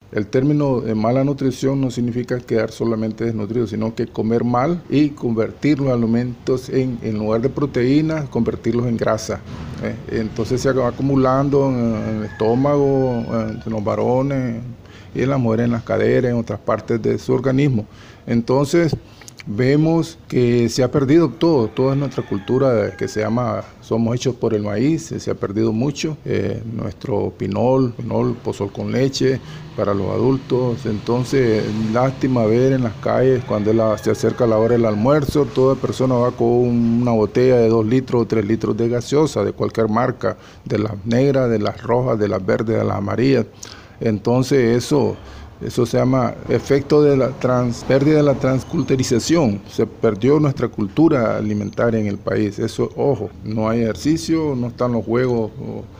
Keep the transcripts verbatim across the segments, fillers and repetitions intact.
El término de mala nutrición no significa quedar solamente desnutrido, sino que comer mal y convertir los alimentos en, en lugar de proteínas, convertirlos en grasa. ¿eh? Entonces se va acumulando en, en el estómago, en los varones y en las mujeres en las caderas, en otras partes de su organismo. Entonces vemos que se ha perdido todo, toda nuestra cultura que se llama somos hechos por el maíz, se ha perdido mucho, eh, nuestro pinol, pinol, pozol con leche para los adultos. Entonces lástima ver en las calles cuando la, se acerca la hora del almuerzo, toda persona va con una botella de dos litros o tres litros de gaseosa de cualquier marca, de las negras, de las rojas, de las verdes, de las amarillas. Entonces eso Eso se llama efecto de la trans, pérdida de la transculturización. Se perdió nuestra cultura alimentaria en el país. Eso, ojo, no hay ejercicio, no están los juegos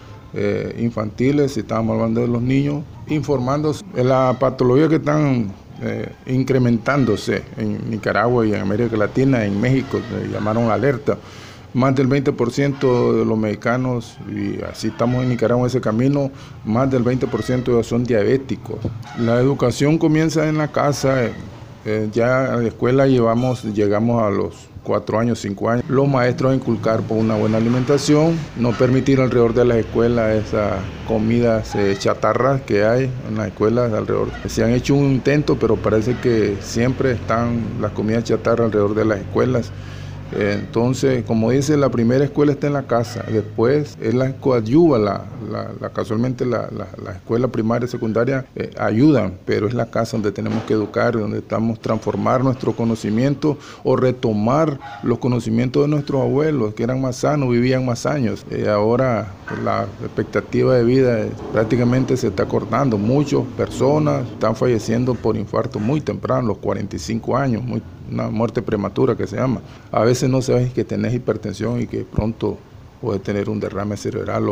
eh, infantiles, si estamos hablando de los niños, informándose de la patología que están eh, incrementándose en Nicaragua y en América Latina, en México, se llamaron la alerta. Más del veinte por ciento de los mexicanos, y así estamos en Nicaragua en ese camino, más del veinte por ciento son diabéticos. La educación comienza en la casa, eh, ya a la escuela llevamos, llegamos a los cuatro años, cinco años. Los maestros inculcar por una buena alimentación, no permitir alrededor de las escuelas esas comidas eh, chatarras que hay en las escuelas alrededor. Se han hecho un intento, pero parece que siempre están las comidas chatarras alrededor de las escuelas. Entonces, como dice, la primera escuela está en la casa, después es la coadyuva, la, la, la, casualmente la, la, la escuela primaria y secundaria eh, ayudan, pero es la casa donde tenemos que educar, donde estamos transformar nuestro conocimiento o retomar los conocimientos de nuestros abuelos, que eran más sanos, vivían más años. Eh, ahora la expectativa de vida eh, prácticamente se está cortando, muchas personas están falleciendo por infarto muy temprano, los cuarenta y cinco años, muy una muerte prematura que se llama. A veces no sabes que tenés hipertensión y que pronto puedes tener un derrame cerebral.